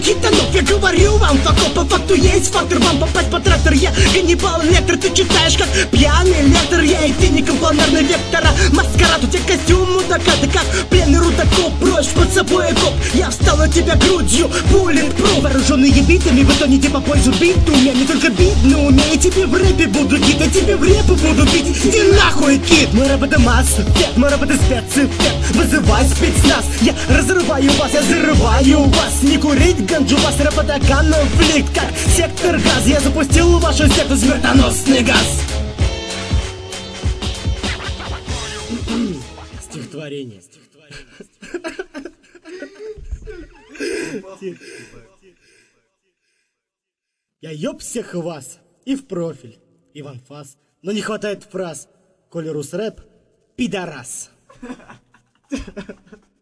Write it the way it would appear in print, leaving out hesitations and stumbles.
хитанов. Я говорю вам, факт по факту есть фактор. Вам попасть по трактор, я Ганнибал Лектор. Ты читаешь как пьяный лектор. Я и ты не компланарный вектора. Маскарад, у тебя костюм мудака. Ты как пленный рудокоп, брось под собой окоп. Я встал на тебя грудью, bulletproof. Вооруженные битами, вы тонете по поясу биту. У меня не только бит, но у меня и тебе в рэпе буду гид. Я тебе в рэпе буду бить, иди нахуй, кит. Мой рэп это масс-эффект, мой рэп это спецэффект. Вызывай спецназ, я разрываю вас, я зарываю вас. Не курить ганджу, вас рэп это конфликт. Как сектор газ, я запустил вашу секту смертоносный газ. Стихотворение. Я ёб всех вас и в профиль, и в анфас, но не хватает фраз. Коли рус рэп, пидорас.